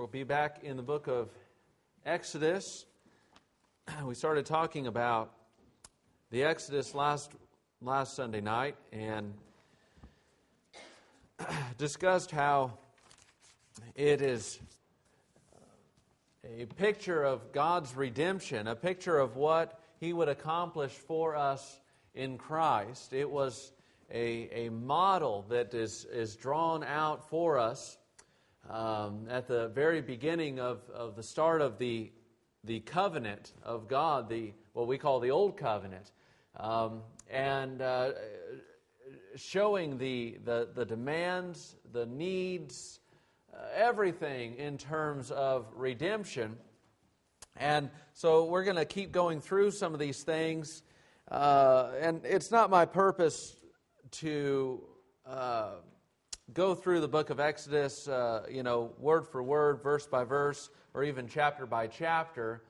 We'll be back in the book of Exodus. We started talking about the Exodus last Sunday night and discussed how it is a picture of God's redemption, a picture of what He would accomplish for us in Christ. It was a model that is drawn out for us at the very beginning of the start of the covenant of God, what we call the Old Covenant, and showing the demands, the needs, everything in terms of redemption. And so we're going to keep going through some of these things, and it's not my purpose to go through the book of Exodus, word for word, verse by verse, or even chapter by chapter.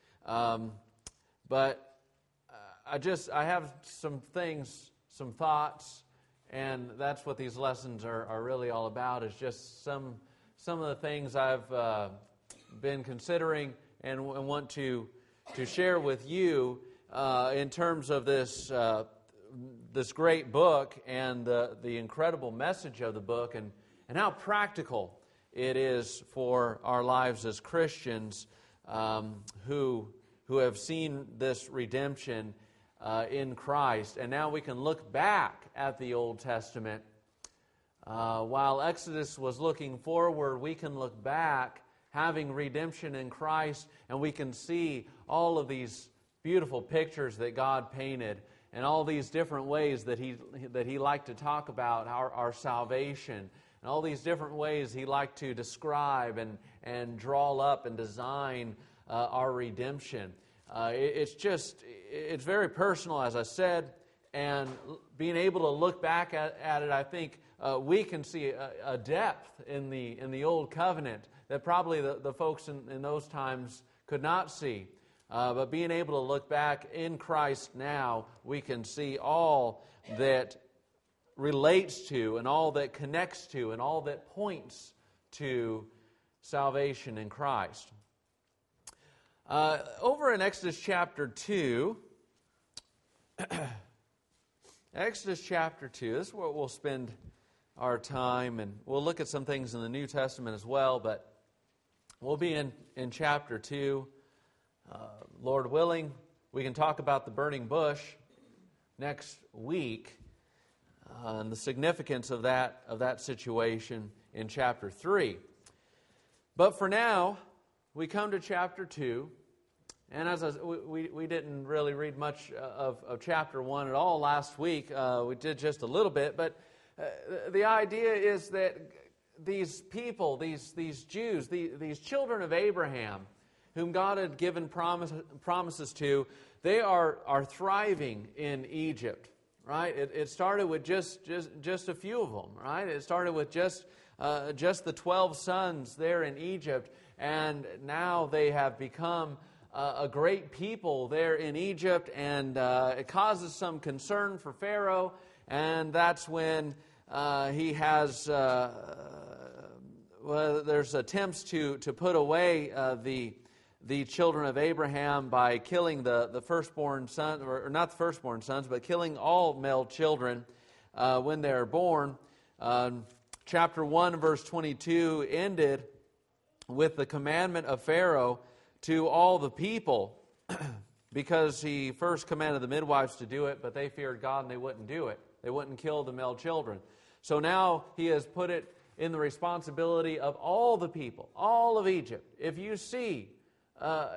But I have some things, some thoughts, and that's what these lessons are really all about, is just some of the things I've been considering and want to share with you in terms of this great book and the incredible message of the book, and how practical it is for our lives as Christians who have seen this redemption in Christ. And now we can look back at the Old Testament. While Exodus was looking forward, we can look back, having redemption in Christ, and we can see all of these beautiful pictures that God painted, and all these different ways that He liked to talk about our salvation, and all these different ways He liked to describe and draw up and design our redemption. It's very personal, as I said, and being able to look back at it, I think we can see a depth in the Old Covenant that probably the folks in those times could not see. But being able to look back in Christ now, we can see all that relates to and all that connects to and all that points to salvation in Christ. Over in Exodus chapter 2, Exodus chapter 2, this is where we'll spend our time, and we'll look at some things in the New Testament as well, but we'll be in chapter 2. Lord willing, we can talk about the burning bush next week and the significance of that situation in chapter 3. But for now, we come to chapter 2, and as we didn't really read much of chapter 1 at all last week. We did just a little bit, but the idea is that these people, these Jews, these children of Abraham, whom God had given promises to, they are thriving in Egypt, right? It started with just a few of them, right? It started with just the 12 sons there in Egypt, and now they have become a great people there in Egypt, and it causes some concern for Pharaoh, and that's when he has there's attempts to put away the children of Abraham by killing the firstborn son, or not the firstborn sons, but killing all male children when they're born. Chapter 1, verse 22 ended with the commandment of Pharaoh to all the people, because he first commanded the midwives to do it, but they feared God and they wouldn't do it. They wouldn't kill the male children. So now he has put it in the responsibility of all the people, all of Egypt. If you see of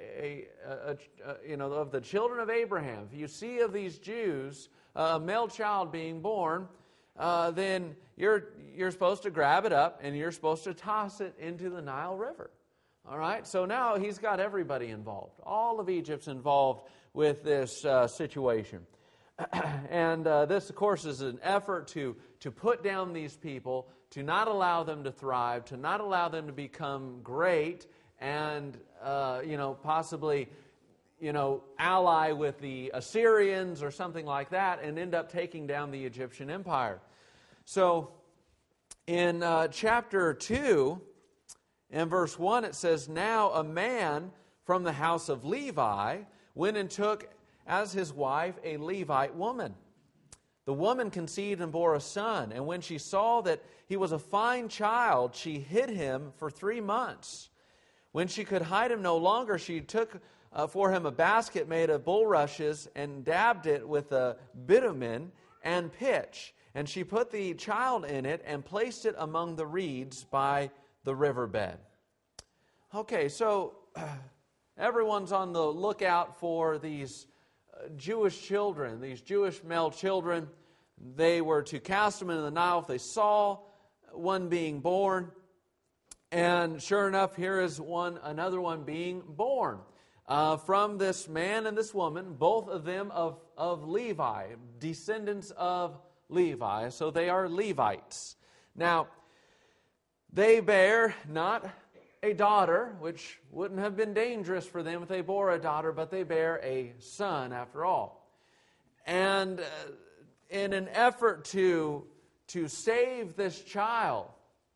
the children of Abraham, if you see of these Jews a male child being born, then you're supposed to grab it up and you're supposed to toss it into the Nile River. All right, so now he's got everybody involved. All of Egypt's involved with this situation. And this, of course, is an effort to put down these people, to not allow them to thrive, to not allow them to become great, and possibly ally with the Assyrians or something like that, and end up taking down the Egyptian empire. So in chapter 2, In verse 1 it says, "Now a man from the house of Levi went and took as his wife a Levite woman. The woman conceived and bore a son, and when she saw that he was a fine child, she hid him for 3 months. When she could hide him no longer, she took for him a basket made of bulrushes and dabbed it with a bitumen and pitch. And she put the child in it and placed it among the reeds by the riverbed." Okay, so everyone's on the lookout for these Jewish children, these Jewish male children. They were to cast them into the Nile if they saw one being born. And sure enough, here is another one being born from this man and this woman, both of them of Levi, descendants of Levi. So they are Levites. Now, they bear not a daughter, which wouldn't have been dangerous for them if they bore a daughter, but they bear a son after all. And in an effort to save this child,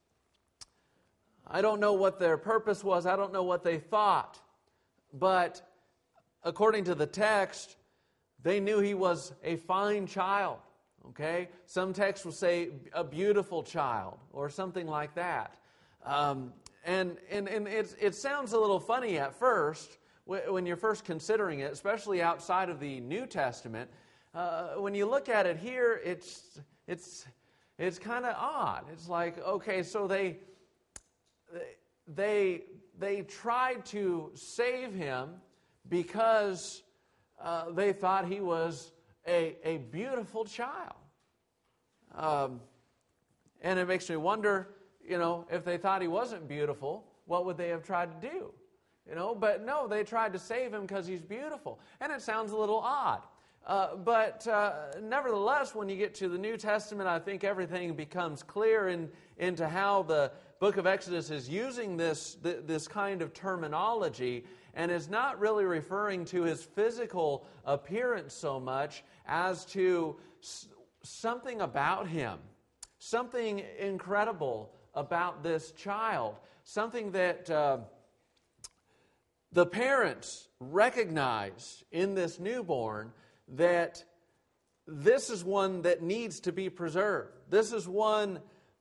I don't know what their purpose was, I don't know what they thought, but according to the text, they knew he was a fine child. Okay? Some texts will say a beautiful child or something like that. And it sounds a little funny at first when you're first considering it, especially outside of the New Testament. When you look at it here, it's kind of odd. It's like, okay, so they tried to save him because they thought he was a beautiful child. And it makes me wonder, if they thought he wasn't beautiful, what would they have tried to do? But no, they tried to save him because he's beautiful. And it sounds a little odd. But nevertheless, when you get to the New Testament, I think everything becomes clear into how the book of Exodus is using this kind of terminology, and is not really referring to his physical appearance so much as to something about him, something incredible about this child, something that the parents recognize in this newborn, that this is one that needs to be preserved. This is one,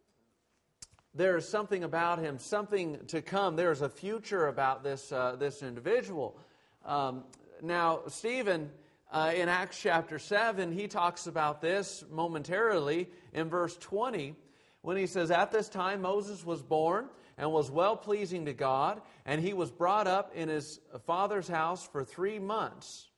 there is something about him, something to come. There is a future about this individual. Now, Stephen, in Acts chapter 7, he talks about this momentarily in verse 20, when he says, "At this time Moses was born and was well-pleasing to God, and he was brought up in his father's house for 3 months."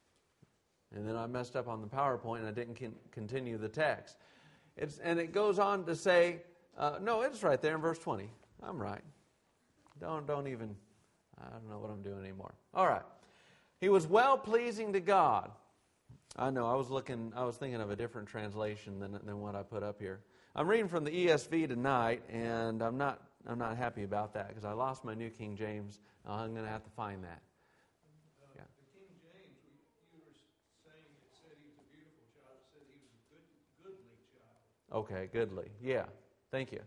And then I messed up on the PowerPoint and I didn't continue the text. And it goes on to say, no, it's right there in verse 20. I'm right. Don't even, I don't know what I'm doing anymore. All right. He was well-pleasing to God. I know, I was thinking of a different translation than what I put up here. I'm reading from the ESV tonight, and I'm not happy about that because I lost my New King James. I'm going to have to find that. Yeah. The King James, you were saying it said he was a beautiful child. It said he was a goodly child. Okay, goodly. Yeah, thank you.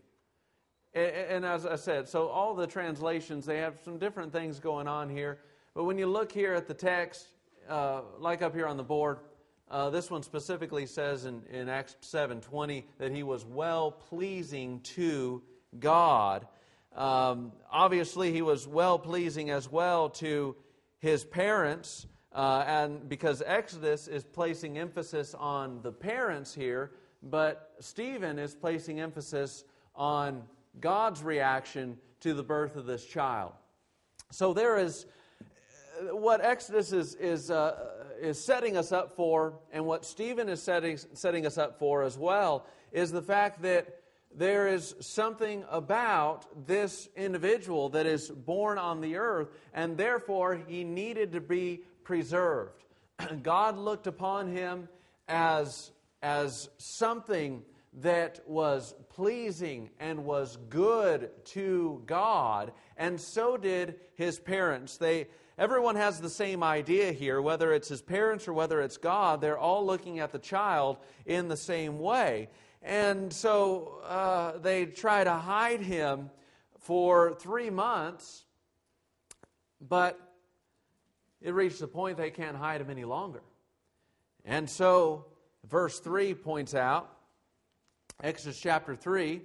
And as I said, so all the translations, they have some different things going on here. But when you look here at the text, like up here on the board, this one specifically says in Acts 7:20 that he was well-pleasing to God. Obviously, he was well-pleasing as well to his parents, and because Exodus is placing emphasis on the parents here, but Stephen is placing emphasis on God's reaction to the birth of this child. So there is what Exodus is setting us up for, and what Stephen is setting us up for as well, is the fact that there is something about this individual that is born on the earth, and therefore he needed to be preserved. God looked upon him as something that was pleasing and was good to God, and so did his parents. Everyone has the same idea here, whether it's his parents or whether it's God. They're all looking at the child in the same way. And so they try to hide him for 3 months, but it reached the point they can't hide him any longer. And so, verse 3 points out, Exodus chapter 3,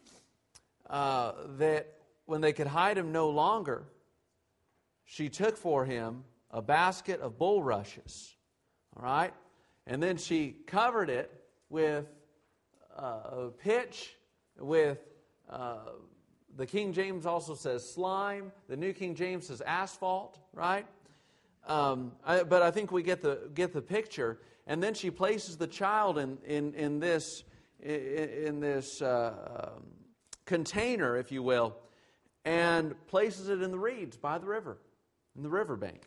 that when they could hide him no longer, she took for him a basket of bulrushes. All right? And then she covered it with pitch, with the King James also says slime. The New King James says asphalt, right? But I think we get the picture. And then she places the child in this container, if you will, and places it in the reeds by the river, in the riverbank.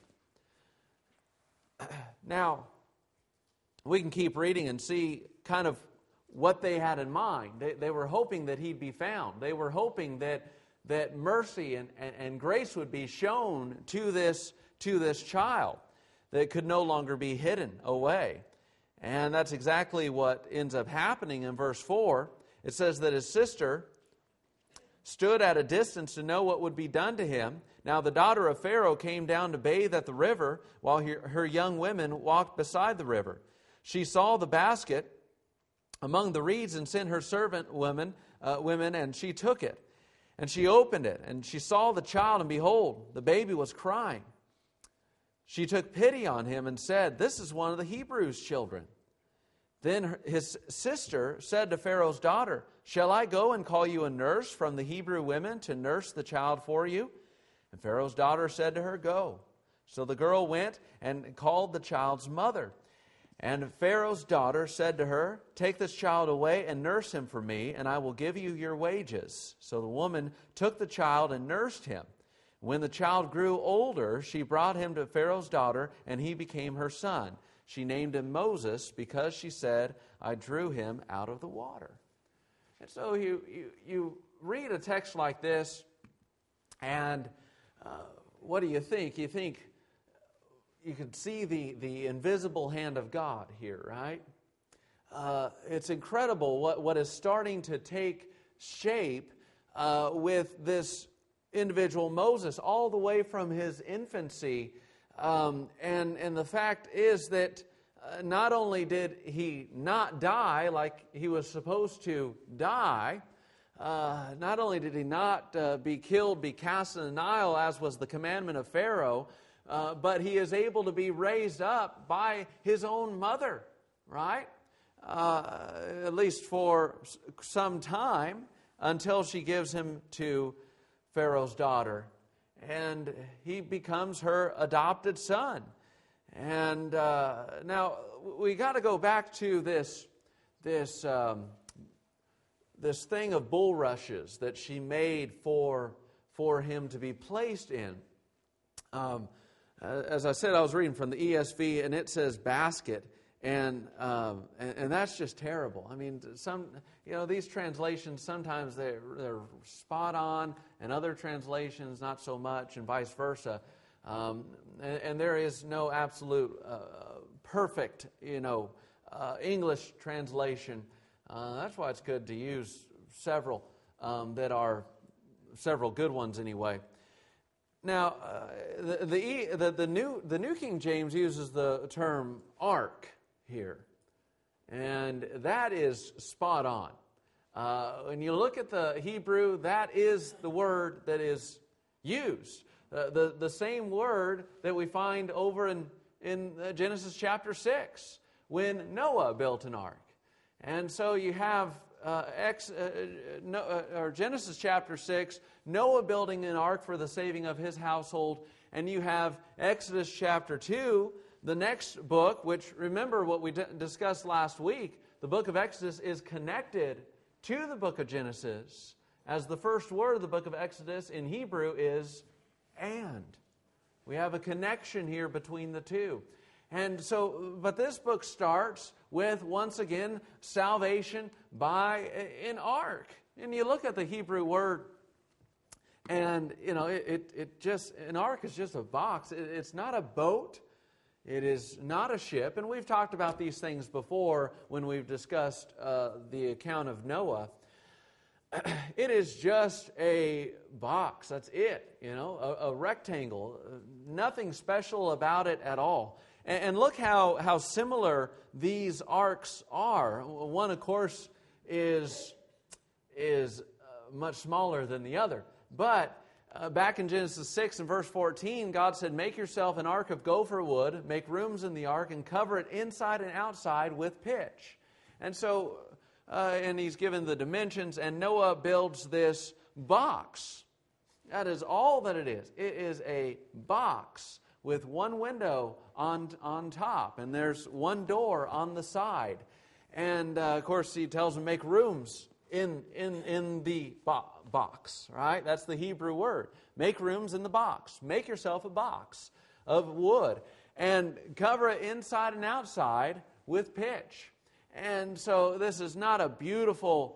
Now, we can keep reading and see kind of what they had in mind. They were hoping that he'd be found. They were hoping that mercy and grace would be shown to this child, that could no longer be hidden away. And that's exactly what ends up happening in verse 4. It says that his sister stood at a distance to know what would be done to him. Now the daughter of Pharaoh came down to bathe at the river, while her young women walked beside the river. She saw the basket among the reeds and sent her servant women, and she took it. And she opened it, and she saw the child, and behold, the baby was crying. She took pity on him and said, "This is one of the Hebrews' children." Then his sister said to Pharaoh's daughter, "Shall I go and call you a nurse from the Hebrew women to nurse the child for you?" And Pharaoh's daughter said to her, "Go." So the girl went and called the child's mother. And Pharaoh's daughter said to her, "Take this child away and nurse him for me, and I will give you your wages." So the woman took the child and nursed him. When the child grew older, she brought him to Pharaoh's daughter, and he became her son. She named him Moses because she said, "I drew him out of the water." And so you read a text like this, and what do you think? You think you can see the invisible hand of God here, right? It's incredible what is starting to take shape with this individual Moses, all the way from his infancy. And the fact is that not only did he not die like he was supposed to die, not only did he not be killed, be cast in the Nile, as was the commandment of Pharaoh, but he is able to be raised up by his own mother, right? At least for some time, until she gives him to Pharaoh's daughter. And he becomes her adopted son. And now we got to go back to this thing of bulrushes that she made for him to be placed in. As I said, I was reading from the ESV, and it says basket, and that's just terrible. I mean, these translations, sometimes they're spot on, and other translations not so much, and vice versa. And there is no absolute perfect, English translation. That's why it's good to use several that are several good ones anyway. Now, the New King James uses the term ark here, and that is spot on. When you look at the Hebrew, that is the word that is used. The same word that we find over in Genesis chapter 6, when Noah built an ark. And so you have Genesis chapter 6, Noah building an ark for the saving of his household. And you have Exodus chapter 2, the next book, which, remember what we discussed last week, the book of Exodus is connected to the book of Genesis, as the first word of the book of Exodus in Hebrew is "and." We have a connection here between the two. And so, but this book starts with, once again, salvation by an ark. And you look at the Hebrew word, and, it just, an ark is just a box. It's not a boat. It is not a ship. And we've talked about these things before when we've discussed the account of Noah. it is just a box. That's it, a rectangle. Nothing special about it at all. And look how similar these arks are. One, of course, is much smaller than the other. But back in Genesis 6 and verse 14, God said, "Make yourself an ark of gopher wood, make rooms in the ark, and cover it inside and outside with pitch." And so, and He's given the dimensions, and Noah builds this box. That is all that it is. It is a box with one window on top, and there's one door on the side. And, of course, He tells them, make rooms in the box, right? That's the Hebrew word. Make rooms in the box. Make yourself a box of wood and cover it inside and outside with pitch. And so this is not a beautiful,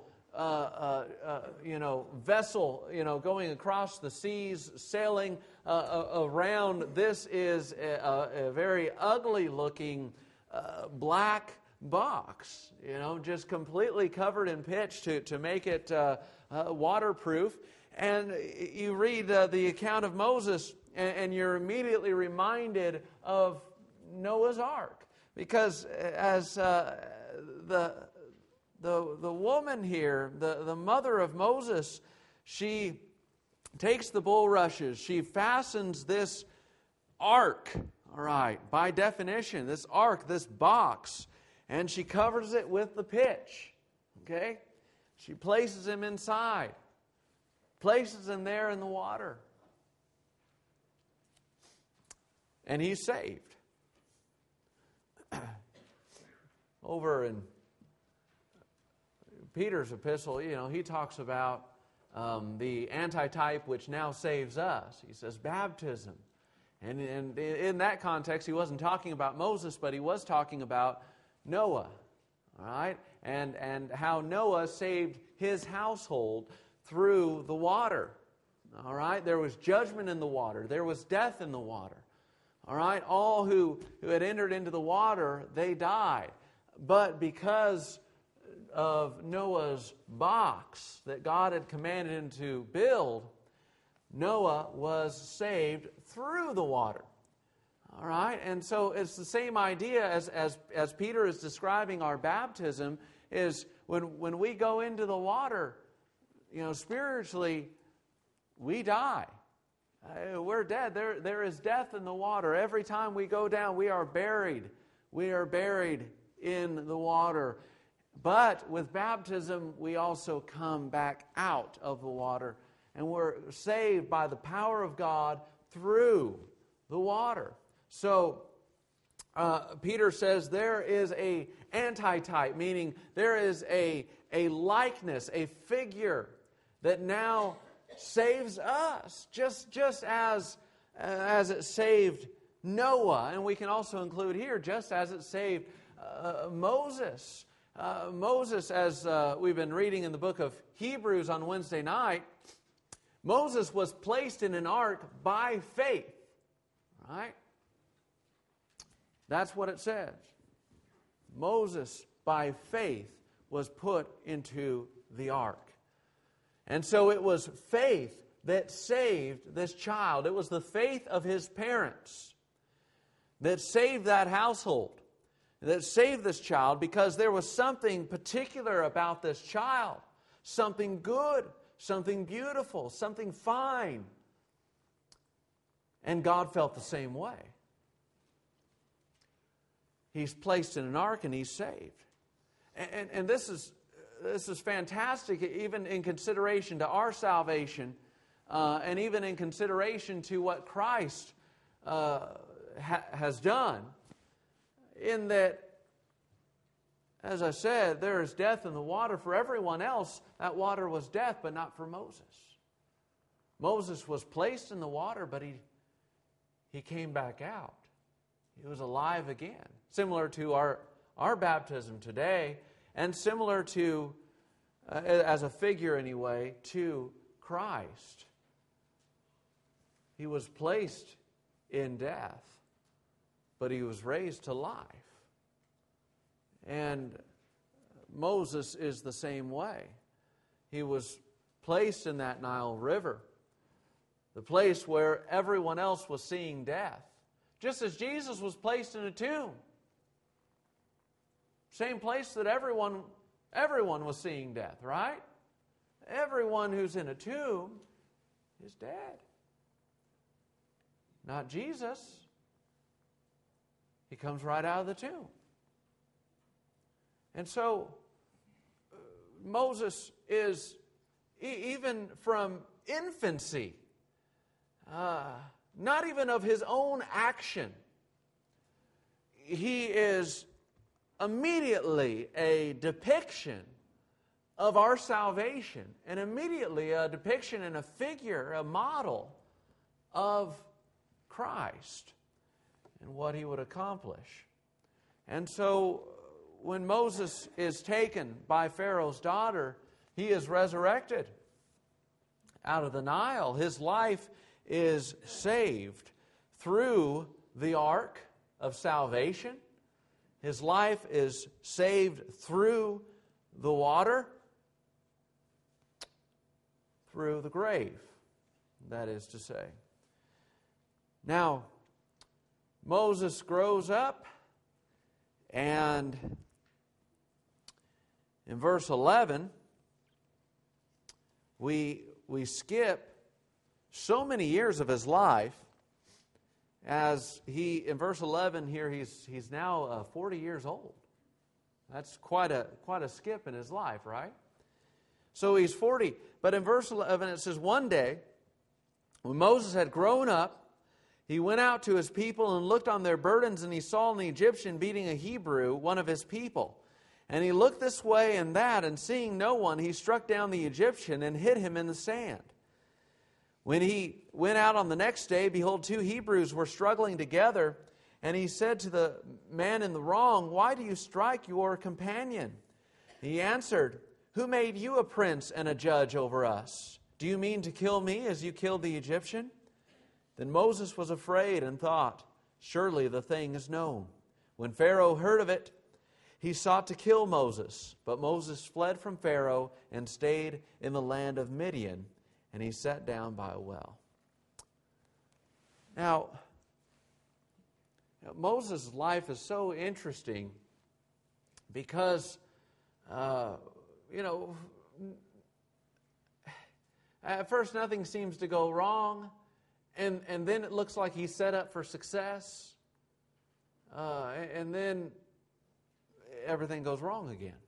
vessel, going across the seas, sailing around. This is a very ugly-looking black box, just completely covered in pitch to make it waterproof. And you read the account of Moses, and you're immediately reminded of Noah's Ark, because as the woman here, the mother of Moses, she takes the bulrushes, she fastens this ark, all right, by definition, this ark, this box, and she covers it with the pitch, okay? She places him inside, places him there in the water, and he's saved. Over in Peter's epistle, he talks about the antitype which now saves us. He says baptism. And in that context, he wasn't talking about Moses, but he was talking about Noah. All right? And how Noah saved his household through the water. All right? There was judgment in the water. There was death in the water. All right? All who had entered into the water, they died. But because of Noah's box that God had commanded him to build, Noah was saved through the water. All right? And so it's the same idea as Peter is describing our baptism, is when we go into the water, spiritually, we die. We're dead. There is death in the water. Every time we go down, we are buried. We are buried in the water. But with baptism, we also come back out of the water, and we're saved by the power of God through the water. So Peter says there is a antitype, meaning there is a likeness, a figure that now saves us, just as it saved Noah. And we can also include here, just as it saved Moses. Moses, as we've been reading in the book of Hebrews on Wednesday night, Moses was placed in an ark by faith. Right? That's what it says. Moses, by faith, was put into the ark. And so it was faith that saved this child. It was the faith of his parents that saved that household, that saved this child, because there was something particular about this child, something good, something beautiful, something fine. And God felt the same way. He's placed in an ark and he's saved. And this is fantastic, even in consideration to our salvation, and even in consideration to what Christ has done, in that, as I said, there is death in the water. For everyone else, that water was death, but not for Moses. Moses was placed in the water, but he came back out. He was alive again. Similar to our baptism today, and similar to, as a figure anyway, to Christ. He was placed in death, but he was raised to life. And Moses is the same way. He was placed in that Nile River, the place where everyone else was seeing death. Just as Jesus was placed in a tomb. Same place that everyone was seeing death, right? Everyone who's in a tomb is dead. Not Jesus. He comes right out of the tomb. And so, Moses is, even from infancy, not even of his own action, he is immediately a depiction of our salvation, and immediately a depiction and a figure, a model of Christ and what he would accomplish. And so when Moses is taken by Pharaoh's daughter, he is resurrected out of the Nile. His life is saved through the ark of salvation. His life is saved through the water, through the grave, that is to say. Now, Moses grows up, and in verse 11, we skip so many years of his life, as in verse 11 here, he's now 40 years old. That's quite a skip in his life, right? So he's 40. But in verse 11 it says, one day, when Moses had grown up, he went out to his people and looked on their burdens, and he saw an Egyptian beating a Hebrew, one of his people. And he looked this way and that, and seeing no one, he struck down the Egyptian and hid him in the sand. When he went out on the next day, behold, 2 Hebrews were struggling together, and he said to the man in the wrong, "Why do you strike your companion?" He answered, "Who made you a prince and a judge over us? Do you mean to kill me as you killed the Egyptian?" Then Moses was afraid and thought, "Surely the thing is known." When Pharaoh heard of it, he sought to kill Moses. But Moses fled from Pharaoh and stayed in the land of Midian, and he sat down by a well. Now, Moses' life is so interesting because, at first nothing seems to go wrong, and then it looks like he's set up for success, and then everything goes wrong again.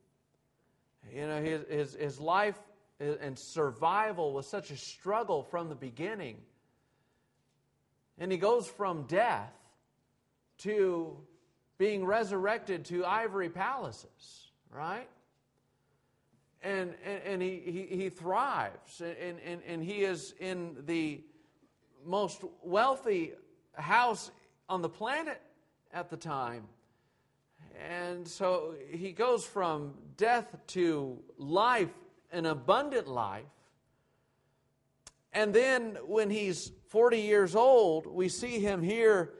His life and survival was such a struggle from the beginning. And he goes from death to being resurrected to ivory palaces, right? And he thrives, and he is in the most wealthy house on the planet at the time. And so he goes from death to life, an abundant life. And then when he's 40 years old, we see him here,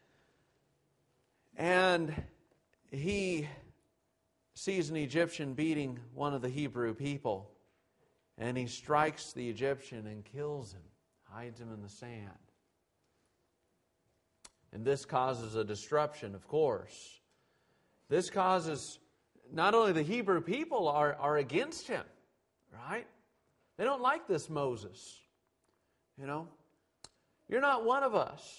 and he sees an Egyptian beating one of the Hebrew people, and he strikes the Egyptian and kills him, hides him in the sand. And this causes a disruption, of course. This causes, not only the Hebrew people are against him, right? They don't like this Moses. You're not one of us.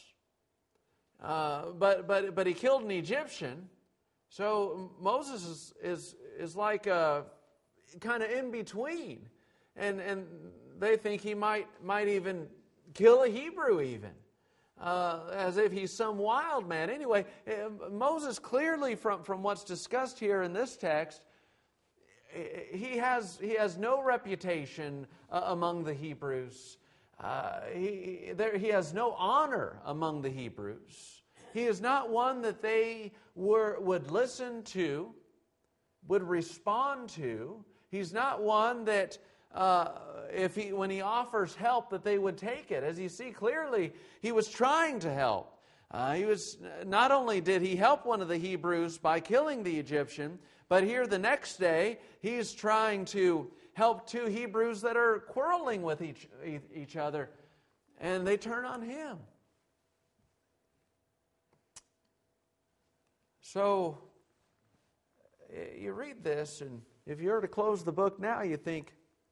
But he killed an Egyptian. So Moses is like kind of in between, and they think he might even kill a Hebrew even, as if he's some wild man. Anyway, Moses clearly from what's discussed here in this text, he has no reputation among the Hebrews. He has no honor among the Hebrews. He is not one that they would listen to, would respond to. He's not one that when he offers help, that they would take it. As you see clearly, he was trying to help. Not only did he help one of the Hebrews by killing the Egyptian, but here the next day he's trying to help two Hebrews that are quarreling with each other, and they turn on him. So, you read this, and if you were to close the book now, you think,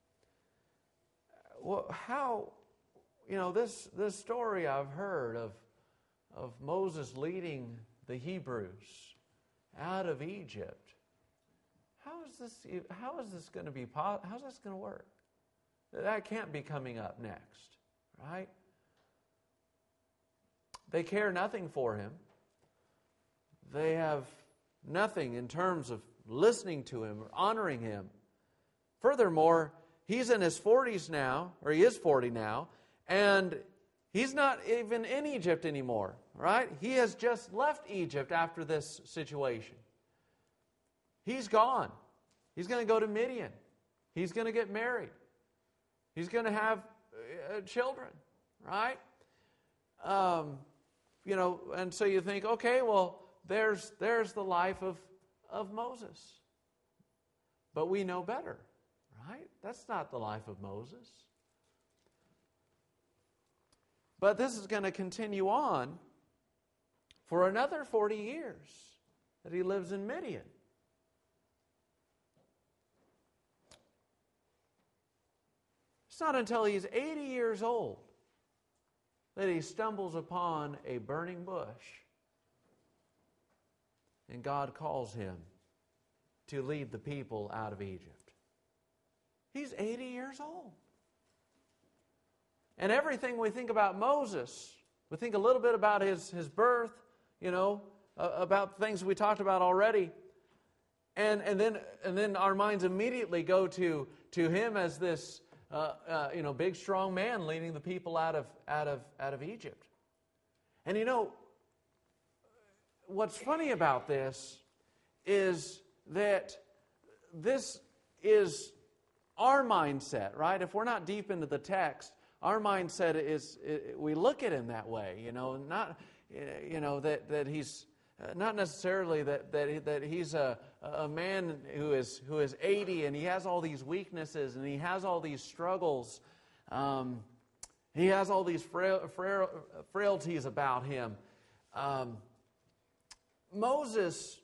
well, how, this story I've heard of Moses leading the Hebrews out of Egypt. How is this going to be? How's this going to work? That can't be coming up next, right? They care nothing for him. They have nothing in terms of listening to him or honoring him. Furthermore, he's in his 40s now, or he is 40 now, and he's not even in Egypt anymore, right? He has just left Egypt after this situation. He's gone. He's going to go to Midian. He's going to get married. He's going to have children, right? And so you think, okay, well, there's the life of Moses. But we know better, right? That's not the life of Moses. But this is going to continue on for another 40 years that he lives in Midian. It's not until he's 80 years old that he stumbles upon a burning bush, and God calls him to lead the people out of Egypt. He's 80 years old. And everything we think about Moses, we think a little bit about his birth, about things we talked about already. And then our minds immediately go to him as this big strong man leading the people out of Egypt. And what's funny about this is that this is our mindset, right? If we're not deep into the text, our mindset is we look at him that way, not that he's not necessarily that he's a man who is 80 and he has all these weaknesses and he has all these struggles. He has all these frailties about him. Moses,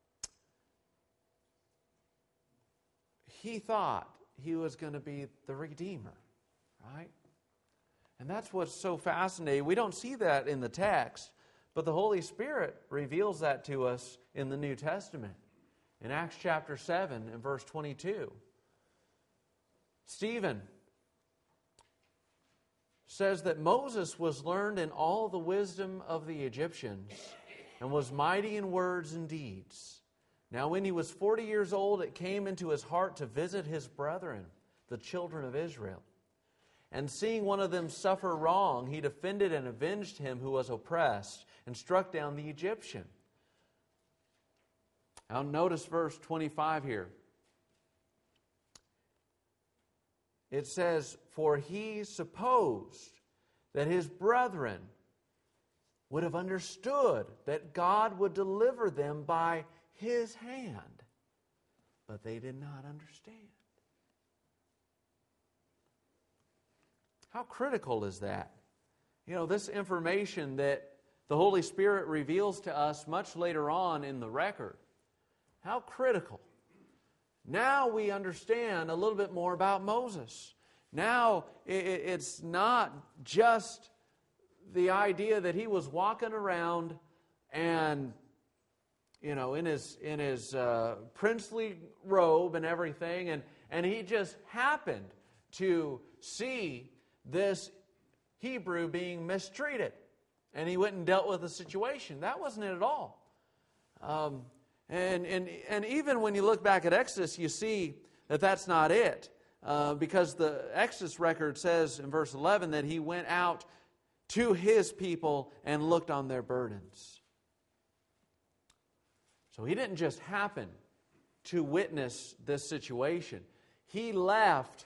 he thought he was going to be the Redeemer, right? And that's what's so fascinating. We don't see that in the text, but the Holy Spirit reveals that to us in the New Testament. In Acts chapter 7 and verse 22, Stephen says that Moses was learned in all the wisdom of the Egyptians and was mighty in words and deeds. Now when he was 40 years old, it came into his heart to visit his brethren, the children of Israel. And seeing one of them suffer wrong, he defended and avenged him who was oppressed and struck down the Egyptian. Now notice verse 25 here. It says, for he supposed that his brethren would have understood that God would deliver them by his hand, but they did not understand. How critical is that? This information that the Holy Spirit reveals to us much later on in the record. How critical. Now we understand a little bit more about Moses. Now it's not just the idea that he was walking around and, in his princely robe and everything, and he just happened to see this Hebrew being mistreated, and he went and dealt with the situation. That wasn't it at all. And even when you look back at Exodus, you see that that's not it, because the Exodus record says in verse 11 that he went out to his people and looked on their burdens. So he didn't just happen to witness this situation. He left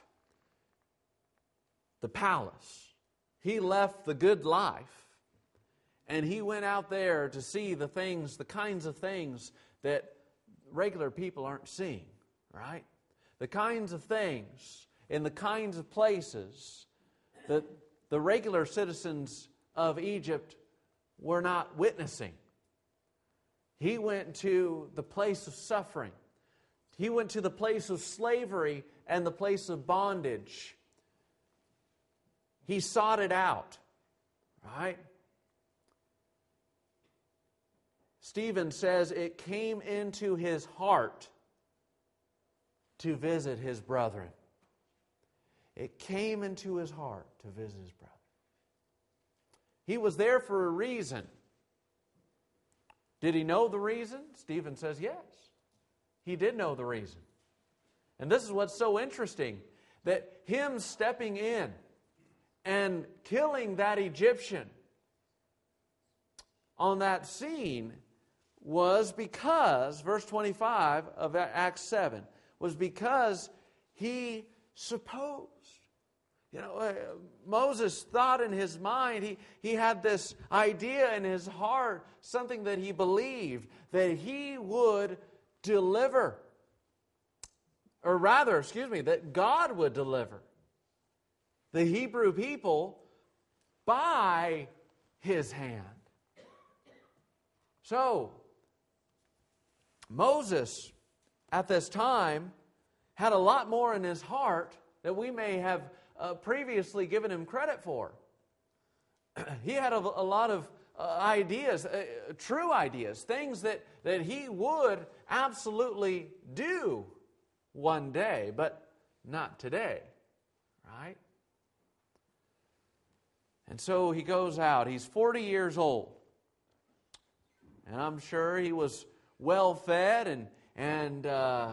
the palace. He left the good life. And he went out there to see the kinds of things that regular people aren't seeing, right? the kinds of things, in the kinds of places that the regular citizens of Egypt were not witnessing. He went to the place of suffering. He went to the place of slavery and the place of bondage. He sought it out, right? Stephen says it came into his heart to visit his brethren. It came into his heart to visit his brethren. He was there for a reason. Did he know the reason? Stephen says yes. He did know the reason. And this is what's so interesting, that him stepping in and killing that Egyptian on that scene was because, verse 25 of Acts 7, was because he supposed. Moses thought in his mind, he had this idea in his heart, something that he believed, that he would deliver. Or rather, that God would deliver the Hebrew people by his hand. So, Moses, at this time, had a lot more in his heart that we may have previously given him credit for. He had a lot of ideas, true ideas, things that he would absolutely do one day, but not today, right? And so he goes out. He's 40 years old. And I'm sure he was well fed and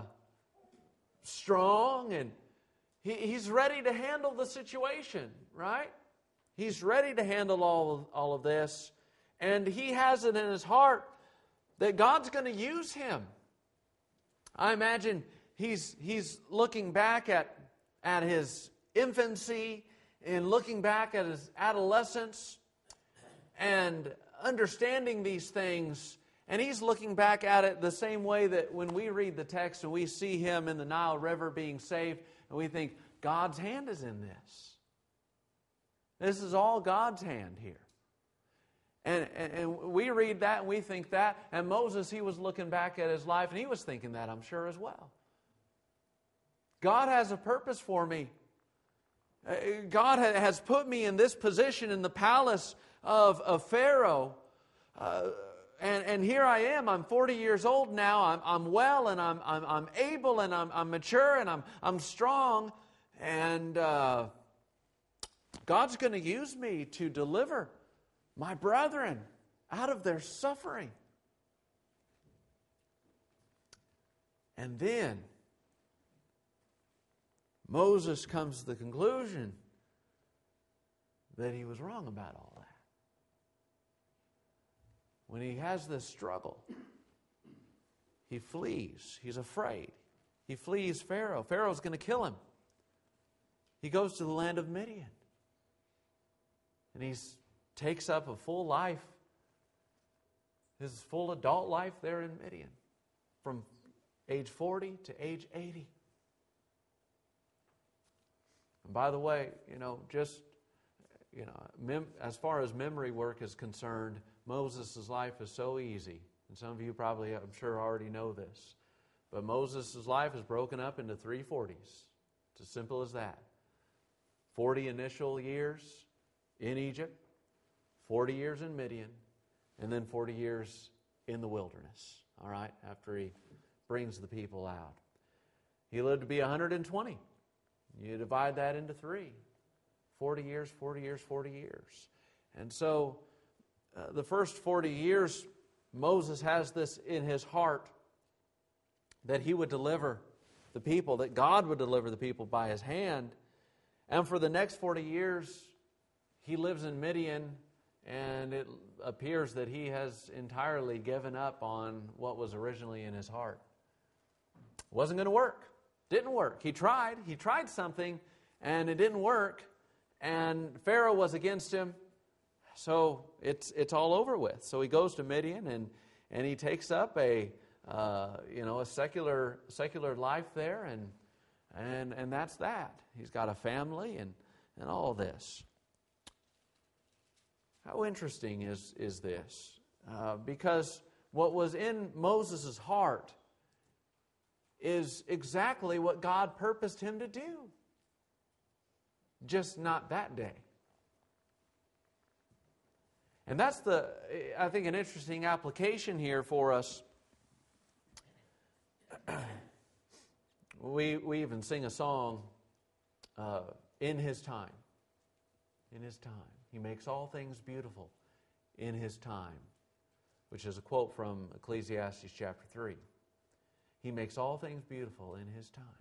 strong, and he's ready to handle the situation, right? He's ready to handle all of this. And he has it in his heart that God's going to use him. I imagine he's looking back at his infancy and looking back at his adolescence and understanding these things. And he's looking back at it the same way that when we read the text and we see him in the Nile River being saved, and we think, God's hand is in this. This is all God's hand here. And we read that and we think that. And Moses, he was looking back at his life and he was thinking that, I'm sure, as well. God has a purpose for me. God has put me in this position in the palace of Pharaoh. And here I am. I'm 40 years old now. I'm well and I'm able and I'm mature and I'm strong. And God's going to use me to deliver my brethren out of their suffering. And then Moses comes to the conclusion that he was wrong about all that. When he has this struggle, he flees. He's afraid. He flees Pharaoh. Pharaoh's going to kill him. He goes to the land of Midian. And he takes up a full life, his full adult life there in Midian, from age 40 to age 80. And by the way, as far as memory work is concerned, Moses' life is so easy. And some of you probably, I'm sure, already know this. But Moses' life is broken up into 3 40s. It's as simple as that. 40 initial years in Egypt, 40 years in Midian, and then 40 years in the wilderness, all right, after he brings the people out. He lived to be 120. You divide that into 3. 40 years, 40 years, 40 years. And so the first 40 years, Moses has this in his heart that he would deliver the people, that God would deliver the people by his hand. And for the next 40 years, he lives in Midian, and it appears that he has entirely given up on what was originally in his heart. It wasn't going to work. Didn't work. He tried something, and it didn't work. And Pharaoh was against him, so it's all over with. So he goes to Midian, and he takes up a secular life there, And that's that. He's got a family and all this. How interesting is this? Because what was in Moses' heart is exactly what God purposed him to do. Just not that day. And that's I think, an interesting application here for us. We even sing a song, in His time. In His time. He makes all things beautiful in His time, which is a quote from Ecclesiastes chapter 3. He makes all things beautiful in His time.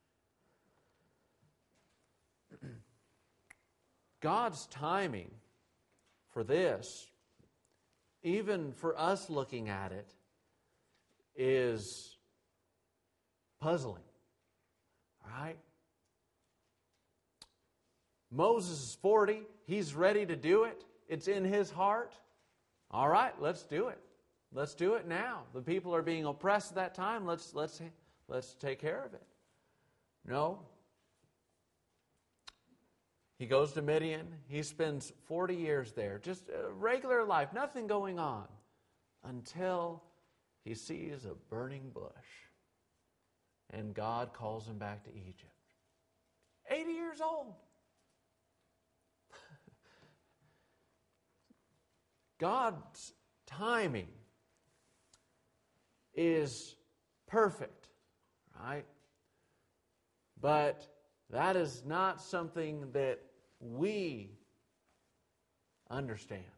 God's timing for this, even for us looking at it, is puzzling. Right? Moses is 40. He's ready to do it. It's in his heart. All right, let's do it. Let's do it now. The people are being oppressed at that time. Let's take care of it. No. He goes to Midian. He spends 40 years there. Just a regular life, nothing going on, until he sees a burning bush. And God calls him back to Egypt. 80 years old. God's timing is perfect, right? But that is not something that we understand.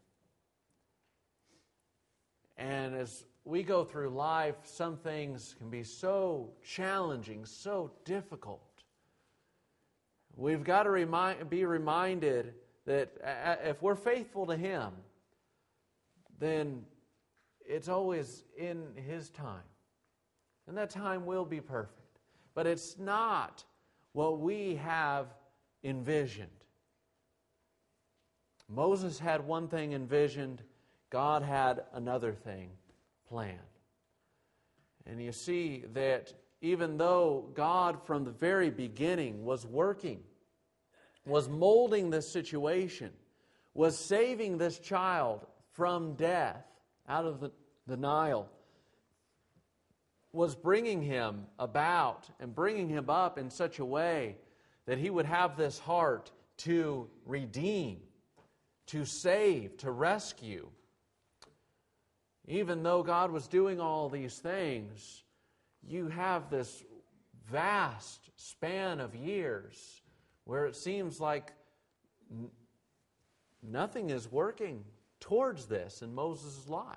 And as we go through life, some things can be so challenging, so difficult. We've got to be reminded that if we're faithful to Him, then it's always in His time. And that time will be perfect. But it's not what we have envisioned. Moses had one thing envisioned. God had another thing planned. And you see that even though God from the very beginning was working, was molding this situation, was saving this child from death out of the Nile, was bringing him about and bringing him up in such a way that he would have this heart to redeem, to save, to rescue. Even though God was doing all these things, you have this vast span of years where it seems like nothing is working towards this in Moses' life.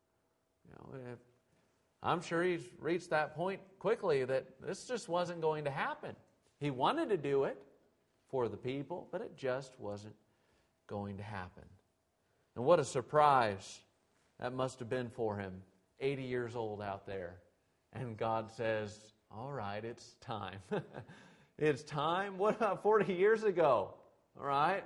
I'm sure he's reached that point quickly that this just wasn't going to happen. He wanted to do it for the people, but it just wasn't going to happen. And what a surprise that must have been for him, 80 years old out there. And God says, all right, it's time. It's time? What about 40 years ago? All right?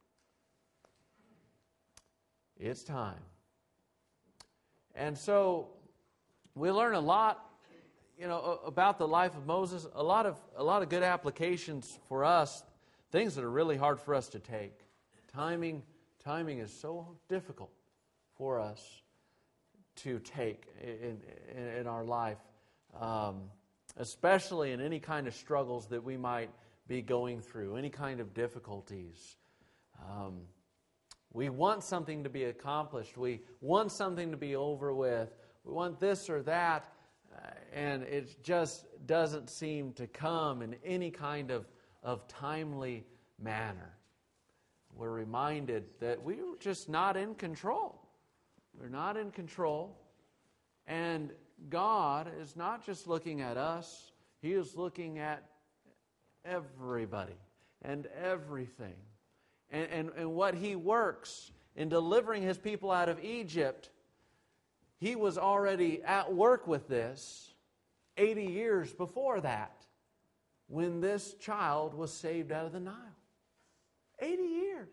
It's time. And so we learn a lot, about the life of Moses. A lot of good applications for us. Things that are really hard for us to take. Timing is so difficult for us to take in our life, especially in any kind of struggles that we might be going through, any kind of difficulties. We want something to be accomplished. We want something to be over with. We want this or that, and it just doesn't seem to come in any kind of timely manner. We're reminded that we're just not in control. We're not in control. And God is not just looking at us. He is looking at everybody and everything. And what He works in delivering His people out of Egypt, He was already at work with this 80 years before that, when this child was saved out of the Nile. 80 years.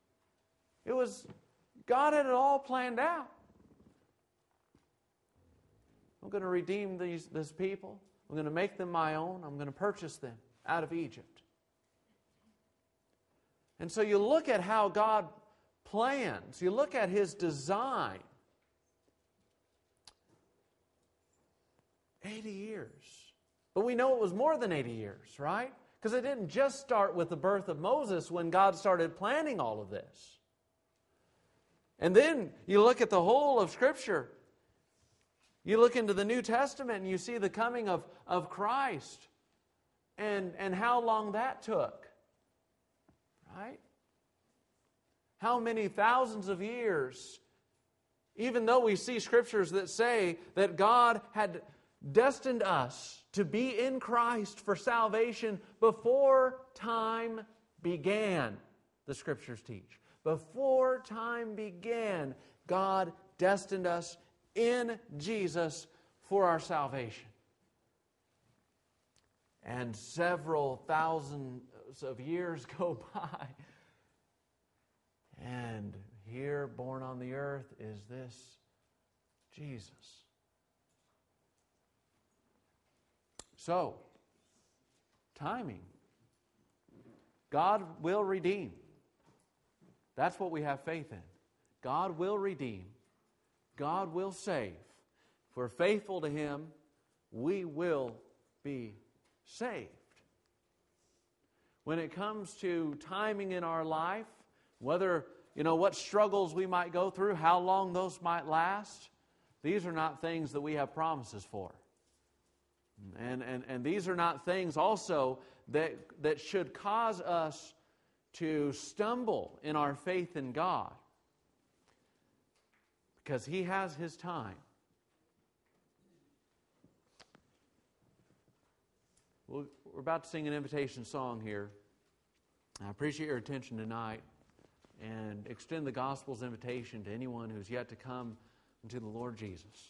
God had it all planned out. I'm going to redeem this people. I'm going to make them my own. I'm going to purchase them out of Egypt. And so you look at how God plans, you look at His design. 80 years. But we know it was more than 80 years, right? Because it didn't just start with the birth of Moses when God started planning all of this. And then you look at the whole of Scripture. You look into the New Testament and you see the coming of Christ and how long that took. Right? How many thousands of years, even though we see Scriptures that say that God had destined us to be in Christ for salvation before time began, the Scriptures teach. Before time began, God destined us in Jesus for our salvation. And several thousands of years go by, and here, born on the earth, is this Jesus. So, timing. God will redeem. That's what we have faith in. God will redeem. God will save. If we're faithful to Him, we will be saved. When it comes to timing in our life, whether, what struggles we might go through, how long those might last, these are not things that we have promises for. And these are not things also that should cause us to stumble in our faith in God. Because He has His time. We're about to sing an invitation song here. I appreciate your attention tonight and extend the gospel's invitation to anyone who's yet to come into the Lord Jesus.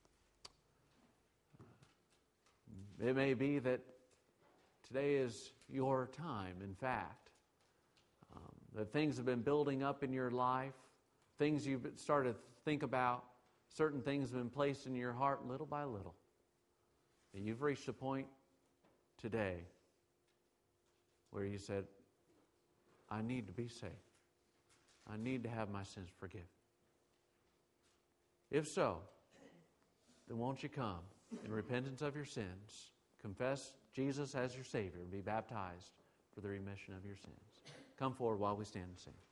It may be that today is your time, in fact. That things have been building up in your life, things you've started to think about, certain things have been placed in your heart little by little. And you've reached a point today where you said, I need to be saved. I need to have my sins forgiven. If so, then won't you come in repentance of your sins, confess Jesus as your Savior, and be baptized for the remission of your sins. Come forward while we stand and sing.